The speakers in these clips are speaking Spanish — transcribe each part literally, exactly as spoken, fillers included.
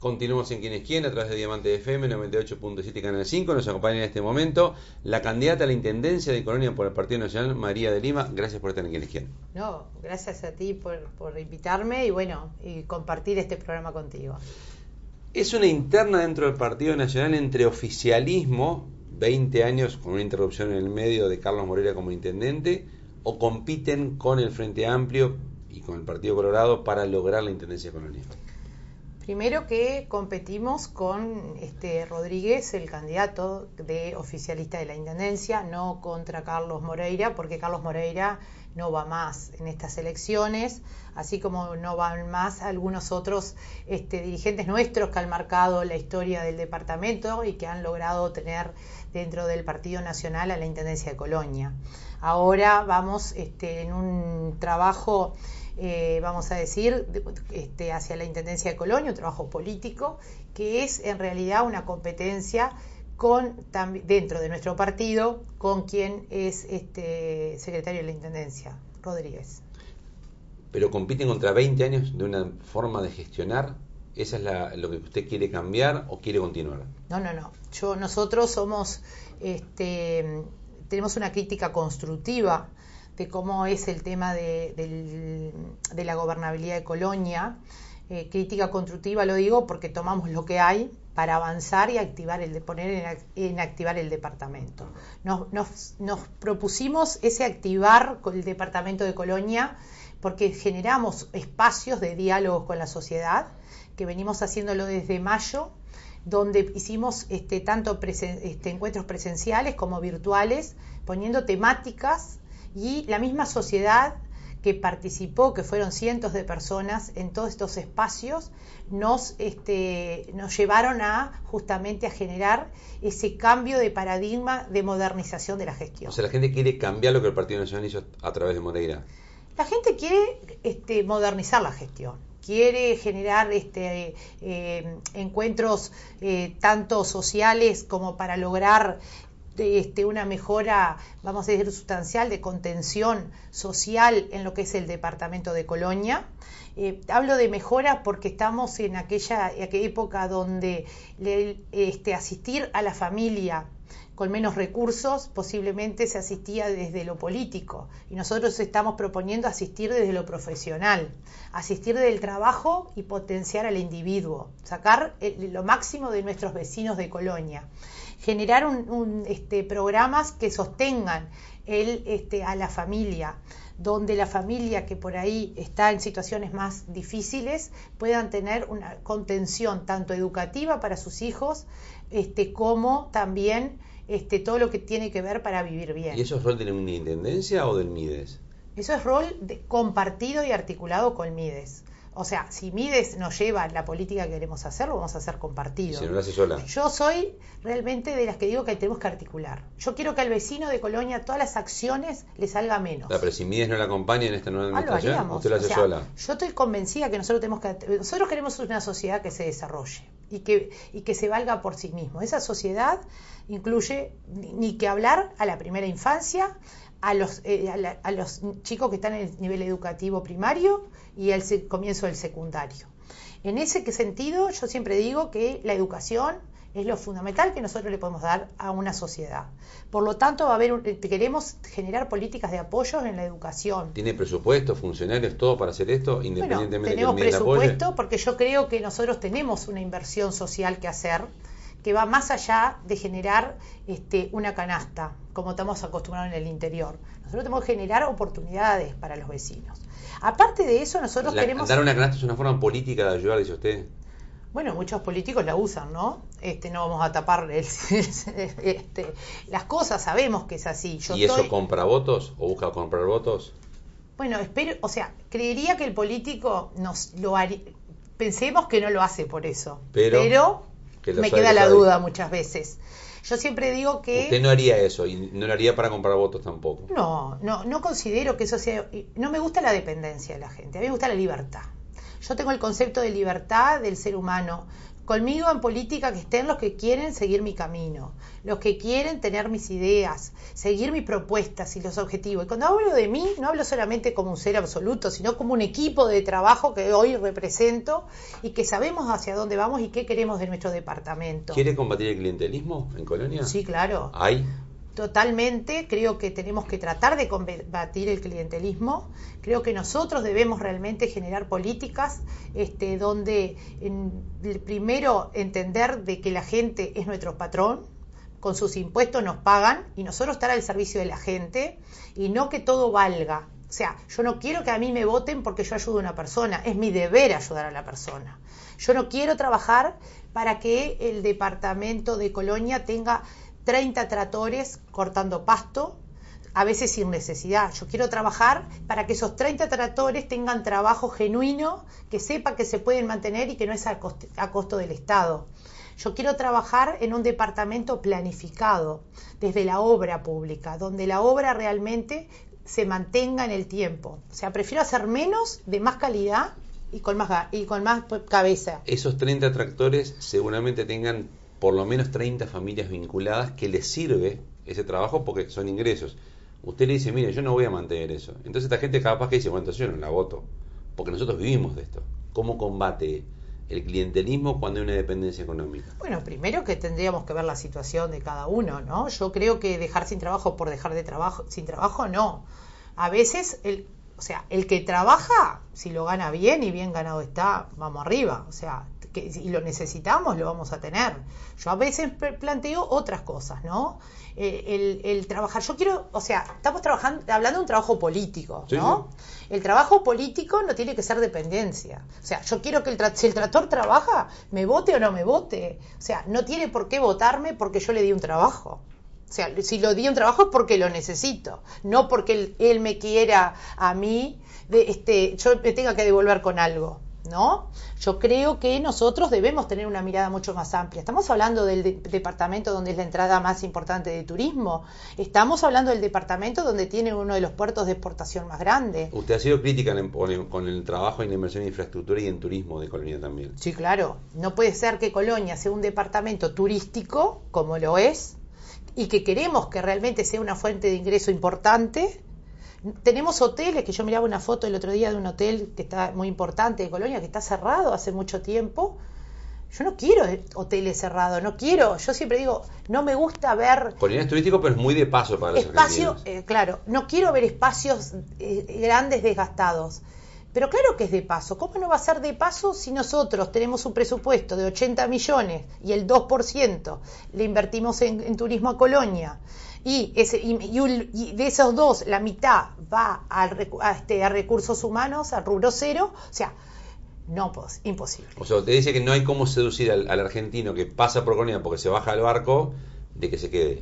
Continuamos en Quién es Quién a través de Diamante F M noventa y ocho punto siete Canal cinco. Nos acompaña en este momento la candidata a la Intendencia de Colonia por el Partido Nacional, María de Lima. Gracias por estar en Quién es Quién. No, gracias a ti por, por invitarme y bueno, y compartir este programa contigo. Es una interna dentro del Partido Nacional entre oficialismo, veinte años con una interrupción en el medio de Carlos Moreira como intendente, o compiten con el Frente Amplio y con el Partido Colorado para lograr la Intendencia de Colonia. Primero que competimos con este Rodríguez, el candidato de oficialista de la Intendencia, no contra Carlos Moreira, porque Carlos Moreira no va más en estas elecciones, así como no van más algunos otros este, dirigentes nuestros que han marcado la historia del departamento y que han logrado tener dentro del Partido Nacional a la Intendencia de Colonia. Ahora vamos este, en un trabajo... Eh, vamos a decir, este, hacia la Intendencia de Colonia, un trabajo político, que es en realidad una competencia con tam, dentro de nuestro partido con quien es este secretario de la Intendencia, Rodríguez. Pero compiten contra veinte años de una forma de gestionar. ¿Esa es la, lo que usted quiere cambiar o quiere continuar? No, no, no. Yo, nosotros somos, este, tenemos una crítica constructiva de cómo es el tema de, de, de la gobernabilidad de Colonia. Eh, crítica constructiva lo digo porque tomamos lo que hay para avanzar y activar el de poner en, en activar el departamento. Nos, nos, nos propusimos ese activar con el departamento de Colonia porque generamos espacios de diálogo con la sociedad, que venimos haciéndolo desde mayo, donde hicimos este, tanto presen, este, encuentros presenciales como virtuales, poniendo temáticas. Y la misma sociedad que participó, que fueron cientos de personas en todos estos espacios, nos, este, nos llevaron a justamente a generar ese cambio de paradigma de modernización de la gestión. O sea, la gente quiere cambiar lo que el Partido Nacional hizo a través de Moreira. La gente quiere este, modernizar la gestión. Quiere generar este, eh, encuentros eh, tanto sociales como para lograr Este, una mejora, vamos a decir, sustancial de contención social en lo que es el departamento de Colonia. Eh, hablo de mejora porque estamos en aquella, aquella época donde le, este, asistir a la familia con menos recursos posiblemente se asistía desde lo político y nosotros estamos proponiendo asistir desde lo profesional, asistir del trabajo y potenciar al individuo, sacar el, lo máximo de nuestros vecinos de Colonia. Generar un, un, este, programas que sostengan el, este, a la familia, donde la familia que por ahí está en situaciones más difíciles puedan tener una contención tanto educativa para sus hijos este, como también este, todo lo que tiene que ver para vivir bien. ¿Y eso es rol de una intendencia o del Mides? Eso es rol de, compartido y articulado con Mides. O sea, si Mides nos lleva la política que queremos hacer, lo vamos a hacer compartido. ¿Y si no lo hace sola? Yo soy realmente de las que digo que tenemos que articular. Yo quiero que al vecino de Colonia todas las acciones le salga menos. Ah, pero si Mides no la acompaña en esta nueva administración, ah, lo usted lo hace o sea, sola. Yo estoy convencida que nosotros tenemos que... Nosotros queremos una sociedad que se desarrolle y que, y que se valga por sí mismo. Esa sociedad incluye ni, ni que hablar a la primera infancia, a los, eh, a, la, a los chicos que están en el nivel educativo primario y el se, comienzo del secundario. En ese sentido, yo siempre digo que la educación es lo fundamental que nosotros le podemos dar a una sociedad. Por lo tanto, va a haber un, queremos generar políticas de apoyo en la educación. ¿Tiene presupuesto, funcionarios, todo para hacer esto, independientemente bueno, tenemos de que el Mides presupuesto apoye? Porque yo creo que nosotros tenemos una inversión social que hacer que va más allá de generar este, una canasta, como estamos acostumbrados en el interior. Nosotros tenemos que generar oportunidades para los vecinos. Aparte de eso, nosotros la, queremos... Dar una canasta es una forma política de ayudar, dice usted. Bueno, muchos políticos la usan, ¿no? Este, no vamos a tapar el, este, las cosas, sabemos que es así. Yo ¿Y eso estoy... compra votos o busca comprar votos? Bueno, espero, o sea, creería que el político nos lo haría... Pensemos que no lo hace por eso, pero... pero me queda la duda muchas veces. Yo siempre digo que... Usted no haría eso y no lo haría para comprar votos tampoco. No, no, no considero que eso sea... No me gusta la dependencia de la gente, a mí me gusta la libertad. Yo tengo el concepto de libertad del ser humano. Conmigo en política que estén los que quieren seguir mi camino, los que quieren tener mis ideas, seguir mis propuestas y los objetivos. Y cuando hablo de mí, no hablo solamente como un ser absoluto, sino como un equipo de trabajo que hoy represento y que sabemos hacia dónde vamos y qué queremos de nuestro departamento. ¿Quiere combatir el clientelismo en Colonia? Sí, claro. ¿Hay? Totalmente, creo que tenemos que tratar de combatir el clientelismo. Creo que nosotros debemos realmente generar políticas este, donde en, primero entender de que la gente es nuestro patrón, con sus impuestos nos pagan y nosotros estar al servicio de la gente y no que todo valga. O sea, yo no quiero que a mí me voten porque yo ayudo a una persona, es mi deber ayudar a la persona. Yo no quiero trabajar para que el departamento de Colonia tenga treinta tractores cortando pasto, a veces sin necesidad. Yo quiero trabajar para que esos treinta tractores tengan trabajo genuino, que sepa que se pueden mantener y que no es a costo, a costo del Estado. Yo quiero trabajar en un departamento planificado, desde la obra pública, donde la obra realmente se mantenga en el tiempo. O sea, prefiero hacer menos, de más calidad y con más, y con más cabeza. Esos treinta tractores seguramente tengan por lo menos treinta familias vinculadas que les sirve ese trabajo porque son ingresos. Usted le dice, mire, yo no voy a mantener eso. Entonces esta gente capaz que dice, bueno, entonces yo no la voto, porque nosotros vivimos de esto. ¿Cómo combate el clientelismo cuando hay una dependencia económica? Bueno, primero que tendríamos que ver la situación de cada uno, ¿no? Yo creo que dejar sin trabajo por dejar de trabajo, sin trabajo, no. A veces, el, o sea, el que trabaja, si lo gana bien y bien ganado está, vamos arriba. O sea, que si lo necesitamos, lo vamos a tener. Yo a veces planteo otras cosas, ¿no? El, el, el trabajar, yo quiero, o sea, estamos trabajando, hablando de un trabajo político, ¿no? Sí, sí. El trabajo político no tiene que ser dependencia. O sea, yo quiero que el tra- si el tractor trabaja, me vote o no me vote. O sea, no tiene por qué votarme porque yo le di un trabajo. O sea, si lo di un trabajo es porque lo necesito, no porque él, él me quiera a mí, de, este, yo me tenga que devolver con algo, ¿no? Yo creo que nosotros debemos tener una mirada mucho más amplia. Estamos hablando del de- departamento donde es la entrada más importante de turismo. Estamos hablando del departamento donde tiene uno de los puertos de exportación más grandes. Usted ha sido crítica en, en, con el trabajo en la inversión en infraestructura y en turismo de Colonia también. Sí, claro. No puede ser que Colonia sea un departamento turístico, como lo es, y que queremos que realmente sea una fuente de ingreso importante. Tenemos hoteles, que yo miraba una foto el otro día de un hotel que está muy importante de Colonia, que está cerrado hace mucho tiempo. Yo no quiero hoteles cerrados, no quiero, yo siempre digo, no me gusta ver... Colonia es turístico, pero es muy de paso para los espacio, argentinos. Eh, claro, no quiero ver espacios eh, grandes desgastados. Pero claro que es de paso. ¿Cómo no va a ser de paso si nosotros tenemos un presupuesto de ochenta millones y el dos por ciento le invertimos en, en turismo a Colonia? Y, ese, y, y, y de esos dos, la mitad va a, a, este, a recursos humanos, al rubro cero. O sea, no, pues, imposible. O sea, usted dice que no hay cómo seducir al, al argentino que pasa por Colonia porque se baja del barco de que se quede.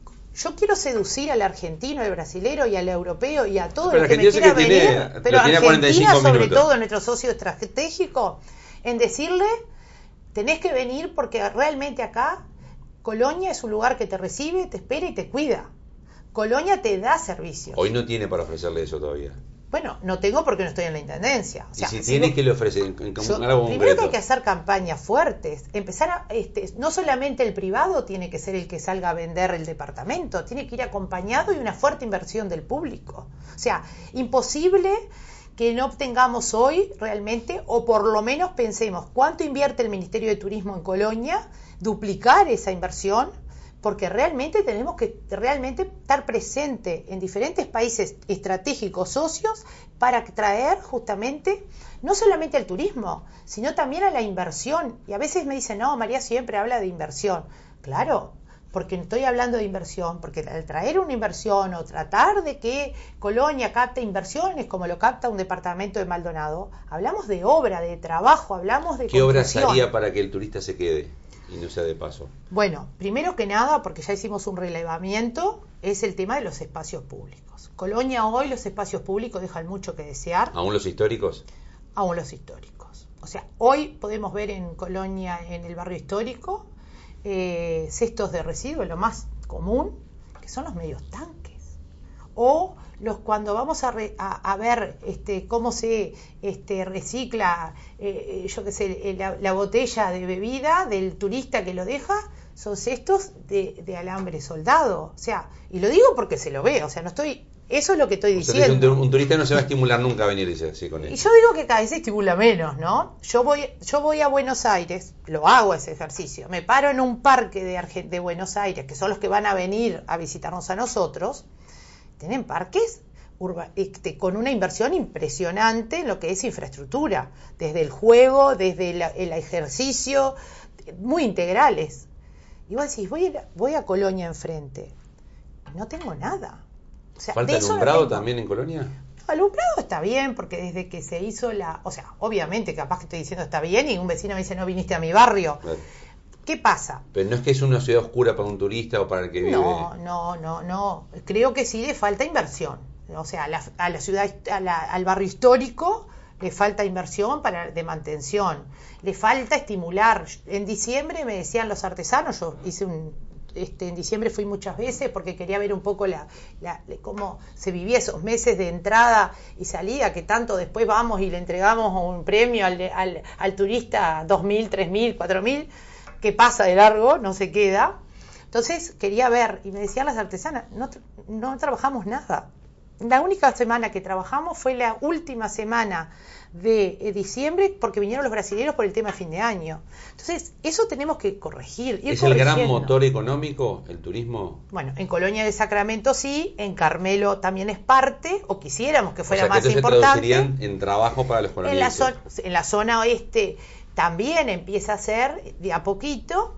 Yo quiero seducir al argentino, al brasilero y al europeo y a todo pero el que me quiera venir, tiene, pero Argentina, sobre minutos. todo nuestro socio estratégico, en decirle, tenés que venir porque realmente acá Colonia es un lugar que te recibe, te espera y te cuida. Colonia te da servicios. Hoy no tiene para ofrecerle eso todavía. Bueno, no tengo porque no estoy en la intendencia. O sea, y si, si tiene, vos, ¿qué le ofrece? En, en, yo, algo primero que hay que hacer campañas fuertes. Empezar a, este, no solamente el privado tiene que ser el que salga a vender el departamento, tiene que ir acompañado y una fuerte inversión del público. O sea, imposible que no obtengamos hoy realmente, o por lo menos pensemos cuánto invierte el Ministerio de Turismo en Colonia, duplicar esa inversión, porque realmente tenemos que realmente estar presente en diferentes países estratégicos socios para traer justamente no solamente al turismo, sino también a la inversión. Y a veces me dicen, no, María siempre habla de inversión. Claro, porque estoy hablando de inversión, porque al traer una inversión o tratar de que Colonia capte inversiones como lo capta un departamento de Maldonado, hablamos de obra, de trabajo, hablamos de ¿Qué obra haría para que el turista se quede y no sea de paso? Bueno, primero que nada, porque ya hicimos un relevamiento, es el tema de los espacios públicos. Colonia hoy, los espacios públicos dejan mucho que desear. ¿Aún los históricos? Aún los históricos. O sea, hoy podemos ver en Colonia, en el barrio histórico, eh, cestos de residuos, lo más común, que son los medios tanques. o los cuando vamos a, re, a, a ver este, cómo se este, recicla, eh, yo qué sé, la, la botella de bebida del turista que lo deja, son cestos de, de alambre soldado. O sea, y lo digo porque se lo ve, o sea, no estoy... Eso es lo que estoy o sea, diciendo. Un, un turista no se va a estimular nunca a venir, dice así con él. Y yo digo que cada vez se estimula menos, ¿no? Yo voy, yo voy a Buenos Aires, lo hago ese ejercicio, me paro en un parque de, Arge- de Buenos Aires, que son los que van a venir a visitarnos a nosotros, tienen parques urba, este, con una inversión impresionante en lo que es infraestructura, desde el juego, desde la, el ejercicio, muy integrales. Y vos decís, voy a, voy a Colonia enfrente, no tengo nada. O sea, ¿Falta de eso alumbrado no tengo. también en Colonia? Alumbrado está bien, porque desde que se hizo la... O sea, obviamente, capaz que estoy diciendo está bien y un vecino me dice, no viniste a mi barrio. Claro. ¿Qué pasa? Pero no es que es una ciudad oscura para un turista o para el que vive... No, no, no, no. Creo que sí le falta inversión. O sea, a la, a la ciudad, a la, al barrio histórico le falta inversión para de mantención. Le falta estimular. En diciembre me decían los artesanos, yo hice un... Este, en diciembre fui muchas veces porque quería ver un poco la, la, cómo se vivía esos meses de entrada y salida, que tanto después vamos y le entregamos un premio al, al, al turista dos mil, tres mil, cuatro mil, que pasa de largo, no se queda. Entonces quería ver, y me decían las artesanas, no, no trabajamos nada. La única semana que trabajamos fue la última semana de diciembre porque vinieron los brasileños por el tema de fin de año. Entonces, eso tenemos que corregir. Ir ¿Es el gran corrigiendo. motor económico, el turismo? Bueno, en Colonia de Sacramento sí, en Carmelo también es parte, o quisiéramos que fuera o sea, más que entonces importante. traducirían en trabajo para los En la, colonienses. zona, en la zona oeste también empieza a ser de a poquito,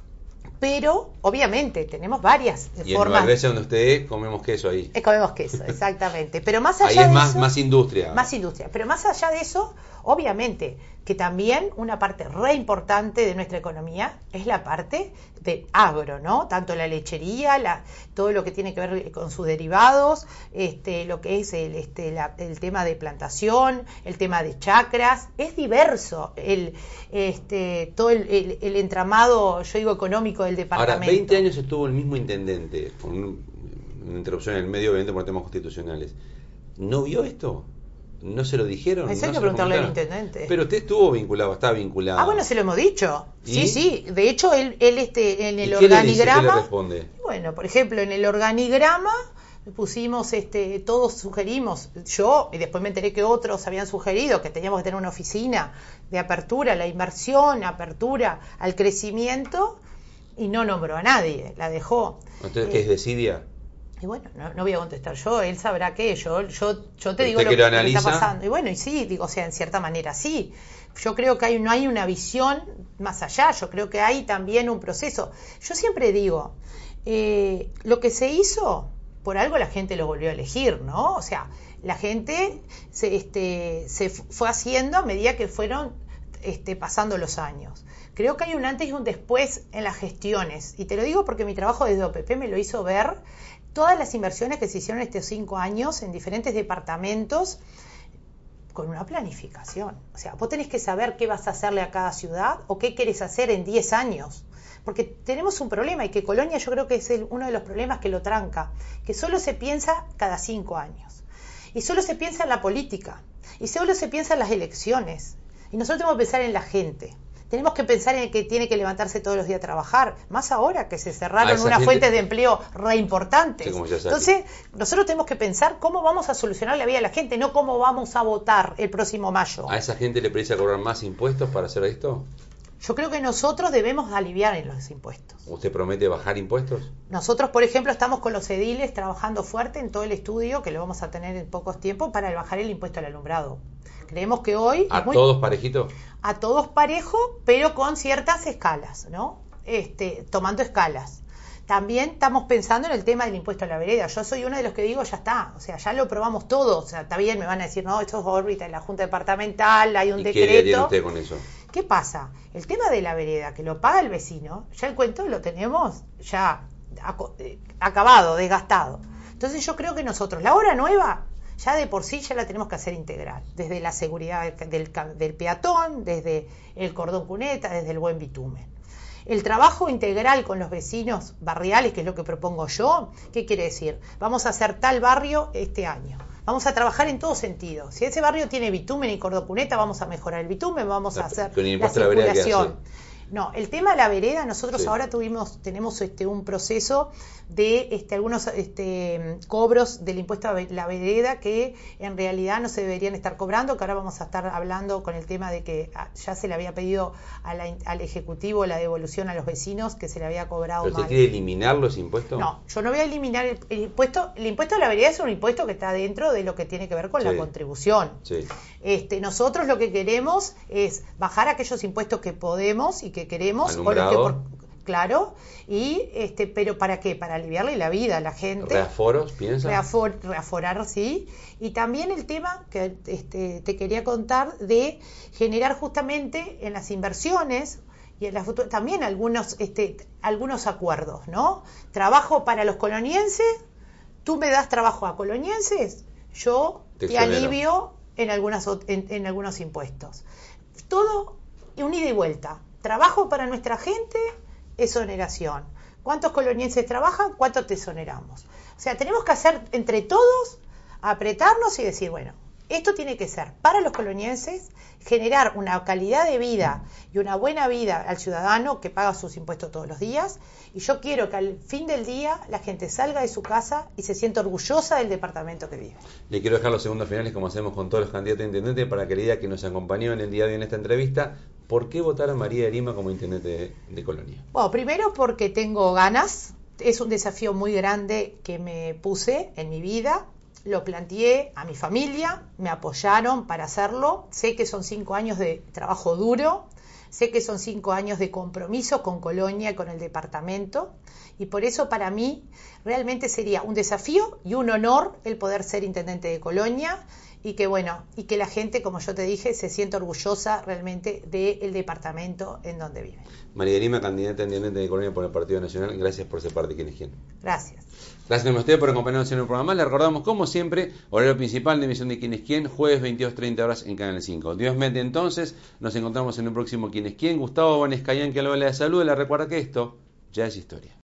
pero obviamente tenemos varias Y en formas. Nueva Grecia, donde usted es, comemos queso ahí. Eh, comemos queso, exactamente. Pero más allá Ahí es de más, eso, más industria. Más industria. Pero más allá de eso, obviamente, que también una parte re importante de nuestra economía es la parte de agro, ¿no? Tanto la lechería, la, todo lo que tiene que ver con sus derivados, este, lo que es el, este, la, el tema de plantación, el tema de chacras, es diverso el, este, todo el, el, el entramado, yo digo, económico del departamento. Ahora, veinte años estuvo el mismo intendente, con un, una interrupción en el medio, obviamente por temas constitucionales. ¿No vio esto? ¿No se lo dijeron? Eso ¿No hay que se lo preguntarle al comentaron? intendente. Pero usted estuvo vinculado, está vinculado. Ah, bueno, se lo hemos dicho. ¿Y? Sí, sí. De hecho, él, él este, en el ¿Y qué le dice? organigrama... ¿Qué le responde? Bueno, por ejemplo, en el organigrama pusimos, este, todos sugerimos, yo, y después me enteré que otros habían sugerido que teníamos que tener una oficina de apertura a la inversión, apertura al crecimiento, y no nombró a nadie, la dejó. Entonces, Eh, ¿qué es desidia? Y bueno, no, no voy a contestar yo, él sabrá qué, yo, yo, yo te Pero digo usted lo que que, lo lo que está analiza. pasando. Y bueno, y sí, digo, o sea, en cierta manera sí. Yo creo que hay, no hay una visión más allá, yo creo que hay también un proceso. Yo siempre digo, eh, lo que se hizo, por algo la gente lo volvió a elegir, ¿no? O sea, la gente se, este, se fue haciendo a medida que fueron este, pasando los años. Creo que hay un antes y un después en las gestiones. Y te lo digo porque mi trabajo desde O P P me lo hizo ver. Todas las inversiones que se hicieron estos cinco años en diferentes departamentos con una planificación. O sea, vos tenés que saber qué vas a hacerle a cada ciudad o qué querés hacer en diez años. Porque tenemos un problema y que Colonia yo creo que es el, uno de los problemas que lo tranca, que solo se piensa cada cinco años. Y solo se piensa en la política. Y solo se piensa en las elecciones. Y nosotros tenemos que pensar en la gente. Tenemos que pensar en el que tiene que levantarse todos los días a trabajar, más ahora que se cerraron unas gente... fuentes de empleo re importantes. Sí, entonces, nosotros tenemos que pensar cómo vamos a solucionar la vida de la gente, no cómo vamos a votar el próximo mayo. ¿A esa gente le precisa cobrar más impuestos para hacer esto? Yo creo que nosotros debemos aliviar en los impuestos. ¿Usted promete bajar impuestos? Nosotros, por ejemplo, estamos con los ediles trabajando fuerte en todo el estudio, que lo vamos a tener en pocos tiempos, para bajar el impuesto al alumbrado. Creemos que hoy... ¿A muy... todos parejitos? A todos parejo, pero con ciertas escalas, ¿no? Este, tomando escalas. También estamos pensando en el tema del impuesto a la vereda. Yo soy uno de los que digo, ya está, o sea, ya lo probamos todo. O sea, está bien, me van a decir, no, esto es órbita en la Junta Departamental, hay un ¿Y decreto. ¿Qué haría usted con eso? ¿Qué pasa? El tema de la vereda, que lo paga el vecino, ya el cuento lo tenemos ya acabado, desgastado. Entonces yo creo que nosotros, la obra nueva, ya de por sí ya la tenemos que hacer integral, desde la seguridad del, del peatón, desde el cordón cuneta, desde el buen bitumen. El trabajo integral con los vecinos barriales, que es lo que propongo yo, ¿qué quiere decir? Vamos a hacer tal barrio este año. Vamos a trabajar en todo sentido. Si ese barrio tiene bitumen y cordocuneta, vamos a mejorar el bitumen, vamos a hacer la circulación. No, el tema de la vereda, nosotros sí. ahora tuvimos, tenemos este un proceso de este, algunos este, cobros del impuesto a la vereda que en realidad no se deberían estar cobrando, que ahora vamos a estar hablando con el tema de que ya se le había pedido a la, al Ejecutivo la devolución a los vecinos, que se le había cobrado ¿Pero mal. usted quiere eliminar los impuestos? No, yo no voy a eliminar el, el impuesto. El impuesto a la vereda es un impuesto que está dentro de lo que tiene que ver con sí. la contribución. Sí. Este, nosotros lo que queremos es bajar aquellos impuestos que podemos y que queremos, o los que por, claro, y este, pero ¿para qué? Para aliviarle la vida a la gente. ¿Reaforos, piensa? Reafor, reaforar, sí. Y también el tema que este, te quería contar de generar justamente en las inversiones y en la futura, también algunos, este, algunos acuerdos, ¿no? Trabajo para los colonienses, tú me das trabajo a colonienses, yo te, te alivio en, algunas, en, en algunos impuestos. Todo un ida y vuelta. Trabajo para nuestra gente, exoneración. ¿Cuántos colonienses trabajan? ¿Cuánto te exoneramos? O sea, tenemos que hacer entre todos, apretarnos y decir, bueno, esto tiene que ser para los colonienses, generar una calidad de vida y una buena vida al ciudadano que paga sus impuestos todos los días. Y yo quiero que al fin del día la gente salga de su casa y se sienta orgullosa del departamento que vive. Le quiero dejar los segundos finales, como hacemos con todos los candidatos a intendente, para que le diga que nos acompañó en el día de hoy en esta entrevista. ¿Por qué votar a María de Lima como intendente de, de Colonia? Bueno, primero porque tengo ganas. Es un desafío muy grande que me puse en mi vida. Lo planteé a mi familia, me apoyaron para hacerlo. Sé que son cinco años de trabajo duro, sé que son cinco años de compromiso con Colonia y con el departamento, y por eso para mí realmente sería un desafío y un honor el poder ser intendente de Colonia, y que bueno, y que la gente, como yo te dije, se sienta orgullosa realmente del departamento en donde vive. María de Lima, candidata a intendente de Colonia por el Partido Nacional, gracias por ser parte de Quién es Quién. Gracias. Gracias a ustedes por acompañarnos en el programa. Les recordamos, como siempre, horario principal de emisión de Quién es Quién, jueves veintidós treinta horas en Canal cinco. Dios mediante, entonces, nos encontramos en un próximo Quién es Quién. Gustavo Bonescayán, que habla de salud, le recuerda que esto ya es historia.